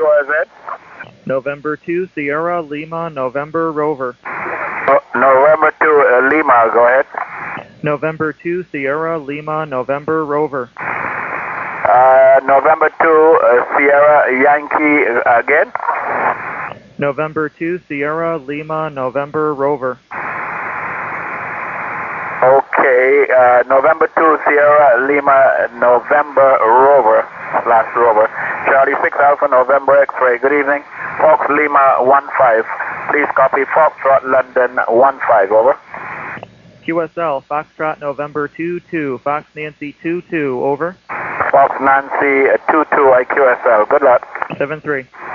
QRZ. November 2, Sierra, Lima, November, Rover. November 2, Lima, go ahead. November 2, Sierra, Lima, November, Rover. November 2, Sierra, Yankee, again. November 2, Sierra, Lima, November, Rover. Okay, November 2, Sierra, Lima, November, Rover, last Rover. Charlie 6 Alpha, November X-ray, good evening. Fox Lima 15, please copy Foxtrot London 15, over. QSL, Foxtrot November 22, Fox Nancy 22, over. Fox Nancy 22 IQSL, good luck. 7-3.